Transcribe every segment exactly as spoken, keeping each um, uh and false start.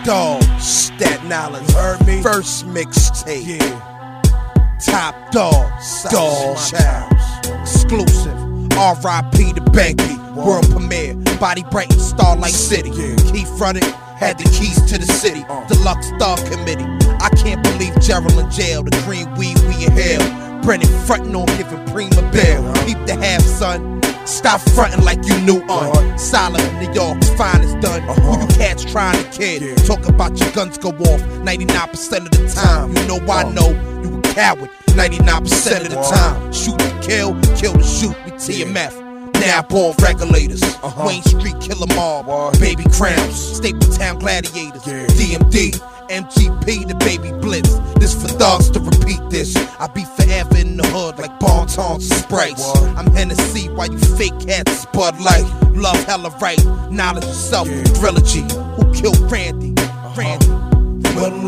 Dog, Staten Island, heard me? First mixtape. Yeah. Top Dog, Dog Child. Exclusive. R I P to Banky. World premiere. Body bright and Starlight City. Yeah. Key fronted. Had the keys to the city. Uh. Deluxe Star Committee. I can't believe Gerald in jail. The green weed we inhale. Brennan frontin' on giving Prima bail. Uh. Keep the half, son. Stop frontin' like you knew on. Uh-huh. Solomon, New York's finest done. Uh-huh. Who you cats trying to kid? Yeah. Talk about your guns go off ninety-nine percent of the time. You know I know you a coward ninety-nine percent of the time. Shoot to kill, kill to shoot. We T M F. Now born regulators. Uh-huh. Wayne Street Killer Mob. What? Baby Crowns. Staple Town Gladiators. Yeah. D M D. M G P, the Baby Blitz. This for thugs to repeat this. I be forever in the hood like Bon Tons and Sprites. I'm Hennessy while you fake cats Bud Light. Love hella right, knowledge yourself, yeah. Trilogy. Who killed Randy? Uh-huh. Randy. We'll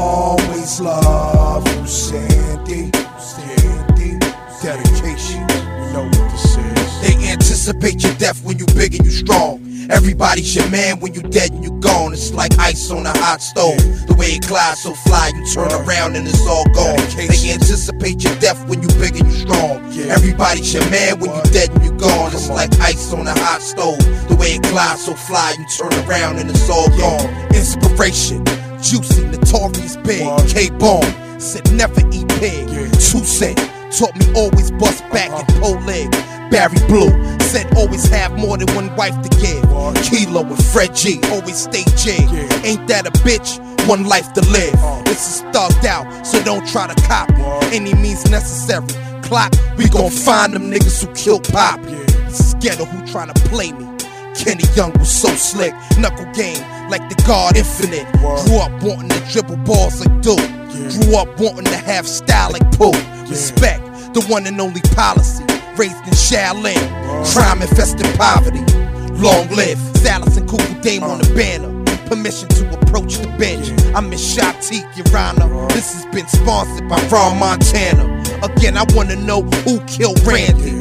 always love you, Sandy. Sandy. Dedication, you know what this is. They anticipate your death when you big and you strong. Everybody's your man when you dead and you gone. It's like ice on a hot stove. Yeah. The way it glides so fly, you turn around and it's all gone. They anticipate your death when you big and you strong. Yeah. Everybody's your man when you dead and you gone. It's like ice on a hot stove. The way it glides so fly, you turn around and it's all gone. Inspiration, juicy, notorious big. K-Bone said never eat pig. Yeah. Two Cent taught me always bust back uh-huh. and pull leg. Barry Blue said always have more than one wife to give. What? Kilo and Fred G always stay jig. Yeah. Ain't that a bitch? One life to live. Uh. This is thugged out, so don't try to copy. What? Any means necessary. Clock, we gon' find them niggas who killed Pop. Yeah. This is Ghetto who tryna play me. Kenny Young was so slick. Knuckle game like the God Infinite. What? Grew up wanting to dribble balls like Duke. Yeah. Grew up wanting to have style like Pooh. Yeah. Respect, the one and only policy. Raised in Shaolin, uh, crime infested poverty. Long live Salas and Kuku Dame uh, on the banner. Permission to approach the bench. Yeah. I'm Miss Shatik, Your Honor. Uh, this has been sponsored by Raw Montana. Again, I wanna know who killed Randy.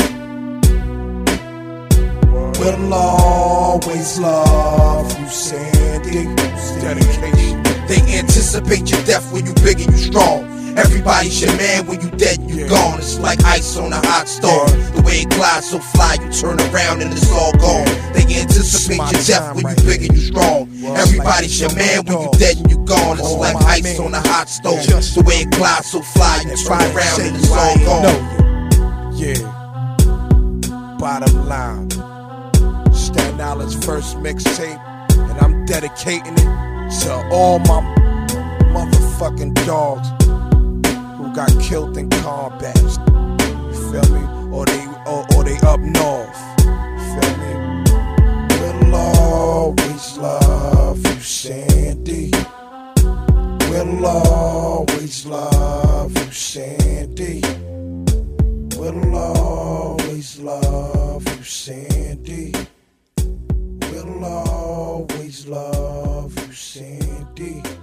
We'll always love you, Sandy. Dedication. They anticipate your death when you big and you strong. Everybody's your man when you dead and you yeah. gone. It's like ice on a hot stove. Yeah. The way it glides so fly, you turn around and it's all gone. Yeah. They anticipate your death when right you big and you strong. Well, Everybody's like your man when you dead and you gone. It's oh, like ice man. on a hot stove. Yeah. The way it glides so fly, you turn around and it's all gone. Yeah. Bottom line, Staten Island's first mixtape, and I'm dedicating it to all my motherfucking dogs who got killed in combat. You feel me? Or they or, or they up north. You feel me? We'll always love you, Sandy. We'll always love you, Sandy. We'll always love you, Sandy. We'll always love you, Sandy.